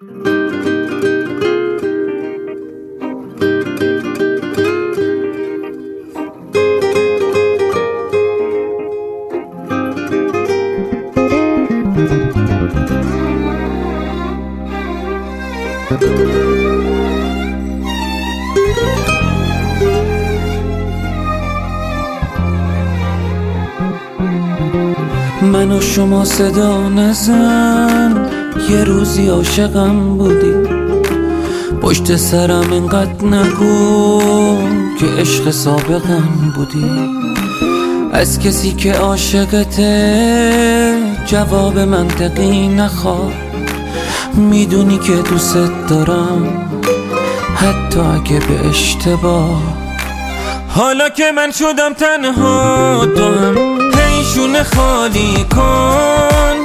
من و شما صدا نزن، یه روزی عاشقم بودی. پشت سرم اینقدر نگو که عشق سابقم بودی. از کسی که عاشقته جواب منطقی نخواه. میدونی که دوست دارم حتی اگه به اشتباه. حالا که من شدم تنها تو هم پیشونه خالی کن.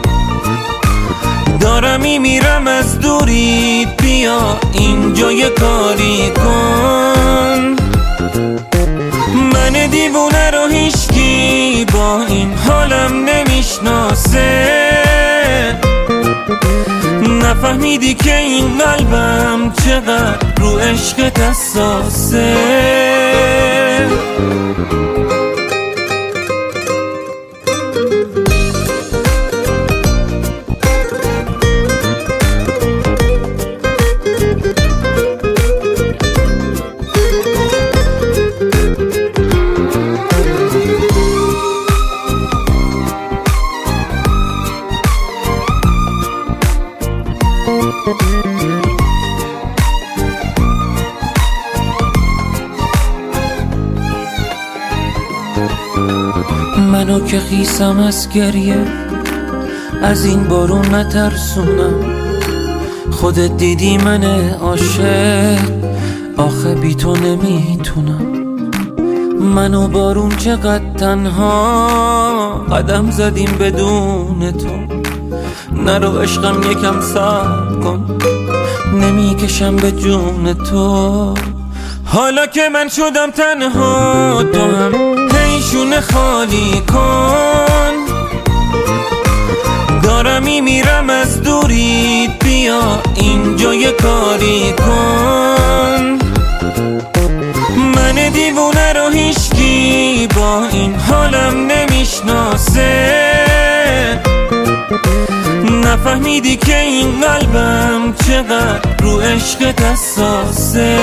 دارم میمیرم از دوریت، بیا اینجا یه کاری کن. من دیوونه رو هیچکی با این حالم نمیشناسه. نفهمیدی که این قلبم چقدر رو عشقت حساسه. منو که خیسم از گریه، از این بارون نترسونم. خودت دیدی من عاشق، آخه بی تو نمیتونم. منو بارون چقدر تنها قدم زدیم بدون تو. نرو عشقم یکم صبر کن، نمیکشم به جون تو. حالا که من شدم تنها تو هم پیشونه خالی کن. دارم میمیرم از دوریت، بیا اینجا یه کاری کن. من دیوونه رو هیچکی با این حالم نمیشناسه. نفهمیدی که این قلبم چقدر رو عشقت حساسه.